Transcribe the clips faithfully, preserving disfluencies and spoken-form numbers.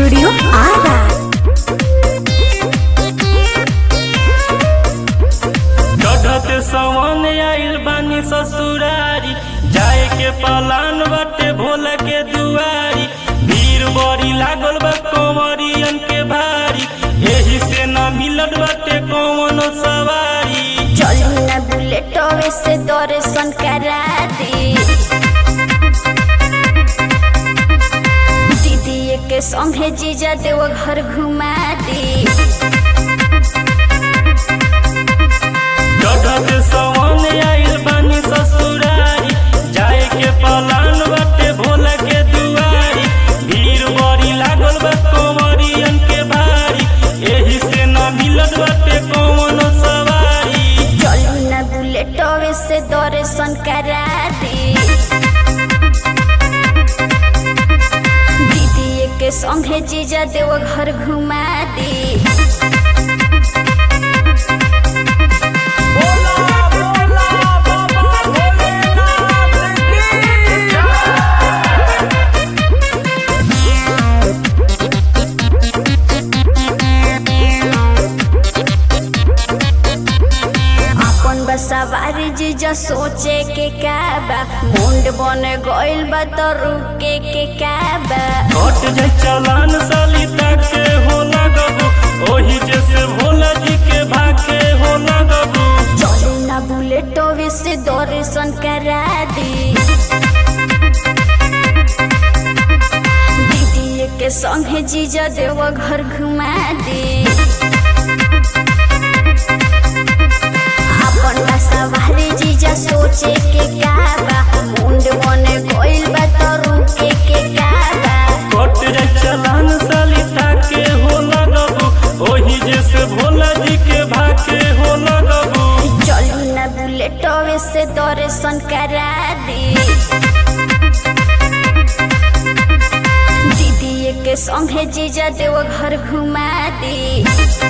Studio Ara. चढ़ते सवन आइल बानी ससुरारी, जाए के पलान बाटे भोला के दुआरी। भीड़ बड़ी लागल बा कंवरियन के भारी, एही से न मिलत बाटे कौनो सवारी। चली ना बुलेटवे से दर्शन करा दी, दीदी के संगे जीजा देव घर घुमा दी। चढ़ते सवन आइल बानी ससुरारी, जाए के पलान बाटे भोला के दुआरी। भीड़ बड़ी लागल बा कंवरियन के भारी, एही से न मिलत बाटे कौनो सवारी। चली ना बुलेटवे से दर्शन करा दी, दीदी के संगे जीजा देव घर घुमा दी। सवारी जीजा सोचे के काबा, मुंड बन गइल बा तो रुके के काबा। कट जाए चलान साली ताके हो लगबू, ओही जैसे भोला जी के भाके हो लगबू। चली ना बुलेटवे से दर्शन करा दी, दीदी के संगे जीजा देव घर घुमा दी। सवारी जीजा सोचे के काबा, मुंड बन गइल बा तो रुके के काबा। कट जाए चलान साली ताके हो लगबू, ओही जैसे भोला जी के भाके हो लगबू। चली ना बुलेटवे से दर्शन करा दी, दीदी के संगे जीजा देव घर घुमा दी।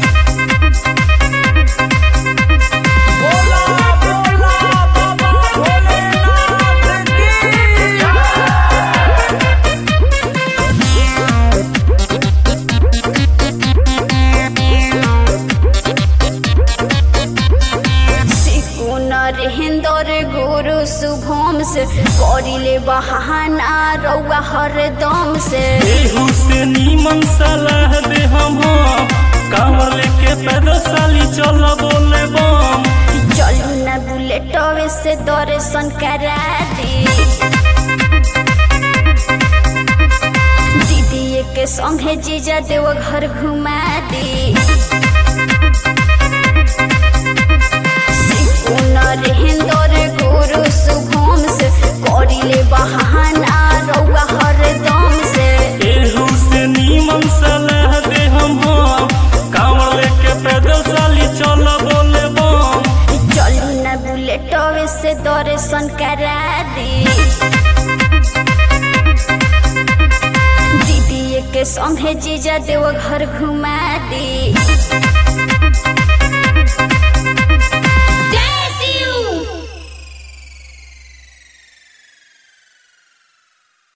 हिंदर गुरु शुभम से करिले बहाना रउआ हरदम से। एहू से नीमन सलाह दे हम, कांवर लेके पैदल साली चल बोले बम। चली ना बुलेटवे से दर्शन करा दी, दीदी के संगे जीजा देव घर घुमा दी। हिंदर गुरु शुभम से करिले बहाना रउआ हरदम से। एहू से नीमन सलाह दे हम, कांवर लेके पैदल साली चल बोले बम। चली ना बुलेटवे से दर्शन करा दी, दीदी के संगे जीजा देव घर घुमा दी।